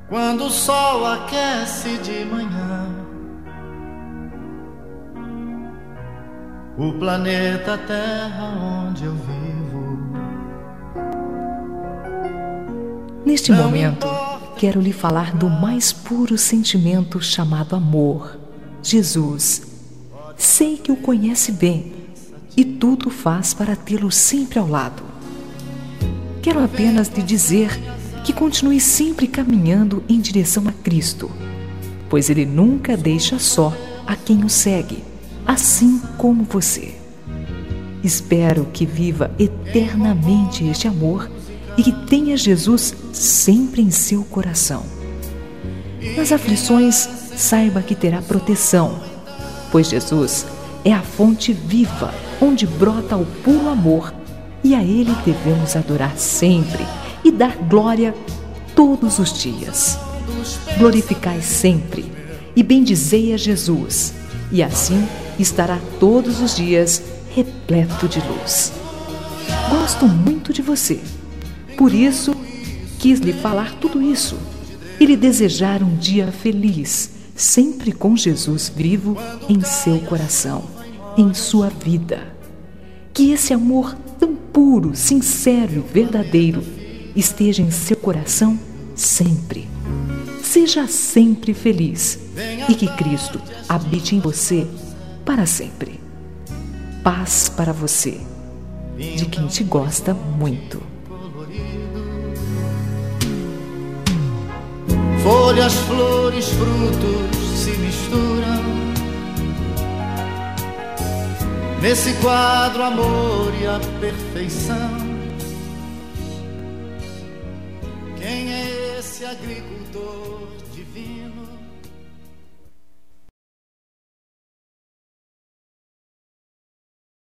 quando o sol aquece de manhã o planeta Terra onde eu vivo. Neste momento, quero lhe falar do mais puro sentimento chamado amor, Jesus. Sei que o conhece bem e tudo faz para tê-lo sempre ao lado. Quero apenas lhe dizer que continue sempre caminhando em direção a Cristo, pois Ele nunca deixa só a quem o segue, assim como você. Espero que viva eternamente este amor e que tenha Jesus sempre em seu coração. Nas aflições, saiba que terá proteção, pois Jesus é a fonte viva onde brota o puro amor e a Ele devemos adorar sempre e dar glória todos os dias. Glorificai sempre e bendizei a Jesus, e assim estará todos os dias repleto de luz. Gosto muito de você, por isso quis lhe falar tudo isso e lhe desejar um dia feliz, sempre com Jesus vivo em seu coração, em sua vida. Que esse amor tão puro, sincero e verdadeiro esteja em seu coração sempre. Seja sempre feliz e que Cristo habite em você para sempre. Paz para você, de quem te gosta muito. Folhas, flores, frutos se misturam nesse quadro, amor e a perfeição. Quem é esse agricultor